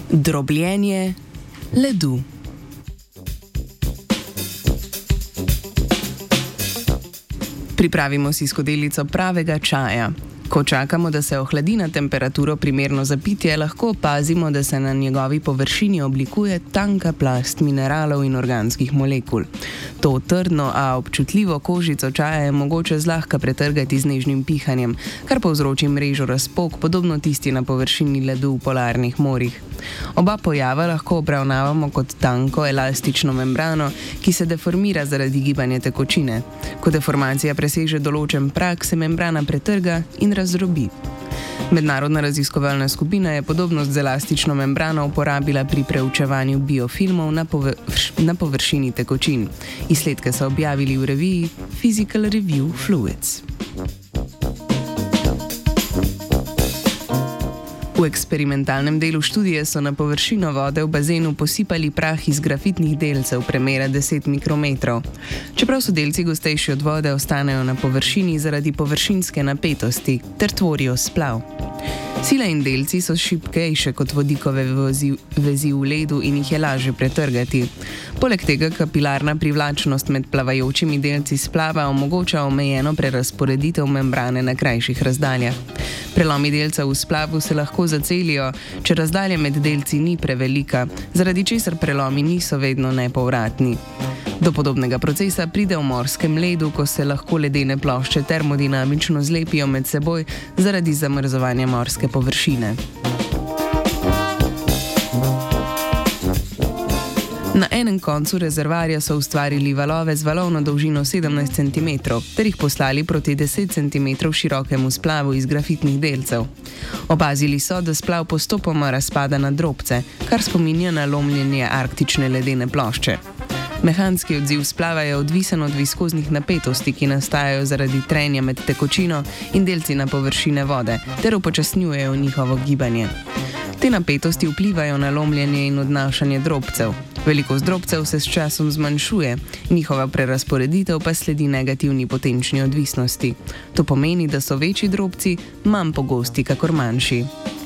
Drobljenje ledu. Pripravimo si skodelico pravega čaja. Ko čakamo, da se ohladi na temperaturo primerno za pitje, lahko opazimo, da se na njegovi površini oblikuje tanka plast mineralov in organskih molekul. To trdno, a občutljivo kožico čaja je mogoče zlahka pretrgati z nežnim pihanjem, kar povzroči mrežo razpok, podobno tisti na površini ledu v polarnih morjih. Oba pojava lahko obravnavamo kot tanko, elastično membrano, ki se deformira zaradi gibanja tekočine. Ko deformacija preseže določen prag, se membrana pretrga in razdrobi. Mednarodna raziskovalna skupina je podobnost z elastično membrano uporabila pri preučevanju biofilmov na površini tekočin. Izsledke so objavili v reviji Physical Review Fluids. V eksperimentalnem delu študije so na površino vode v bazenu posipali prah iz grafitnih delcev premera 10 mikrometrov. Čeprav so delci gostejši od vode, ostanejo na površini zaradi površinske napetosti ter tvorijo splav. Sile in delci so šibkejše kot vodikove vezi v ledu in jih je lažje pretrgati. Poleg tega kapilarna privlačnost med plavajočimi delci splava omogoča omejeno prerazporeditev membrane na krajših razdaljah. Prelomi delcev v splavu se lahko zacelijo, če razdalja med delci ni prevelika, zaradi česar prelomi niso vedno nepovratni. Do podobnega procesa pride v morskem ledu, ko se lahko ledene plošče termodinamično zlepijo med seboj zaradi zamrzovanja morske površine. Na enem koncu rezervoarja so ustvarili valove z valovno dolžino 17 cm ter jih poslali proti 10 cm širokemu splavu iz grafitnih delcev. Opazili so, da splav postopoma razpada na drobce, kar spominja na lomljenje arktične ledene plošče. Mehanski odziv splava je odvisen od viskoznih napetosti, ki nastajajo zaradi trenja med tekočino in delci na površine vode, ter upočasnjujejo njihovo gibanje. Te napetosti vplivajo na lomljenje in odnašanje drobcev. Velikost drobcev se s časom zmanjšuje, njihova prerazporeditev pa sledi negativni potenčni odvisnosti. To pomeni, da so večji drobci manj pogosti kakor manjši.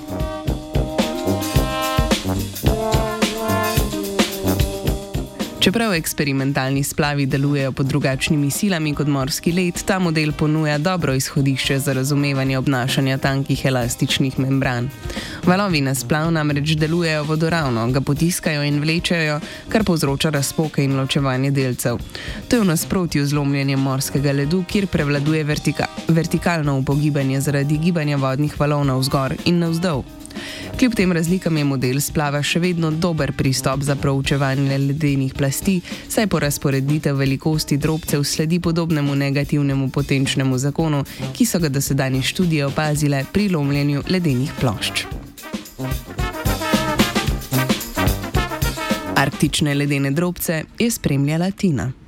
Čeprav eksperimentalni splavi delujejo pod drugačnimi silami kot morski led, ta model ponuja dobro izhodišče za razumevanje obnašanja tankih elastičnih membran. Valovi na splav namreč delujejo vodoravno, ga potiskajo in vlečejo, kar povzroča razpoke in ločevanje delcev. To je v nasprotju z lomljenjem morskega ledu, kjer prevladuje vertikalno upogibanje zaradi gibanja vodnih valov navzgor in navzdol. Kljub tem razlikam je model splava še vedno dober pristop za proučevanje ledenih plasti, saj porazporeditev velikosti drobcev sledi podobnemu negativnemu potenčnemu zakonu, ki so ga dosedanje študije opazile pri lomljenju ledenih plošč. Arktične ledene drobce je spremljala Tina.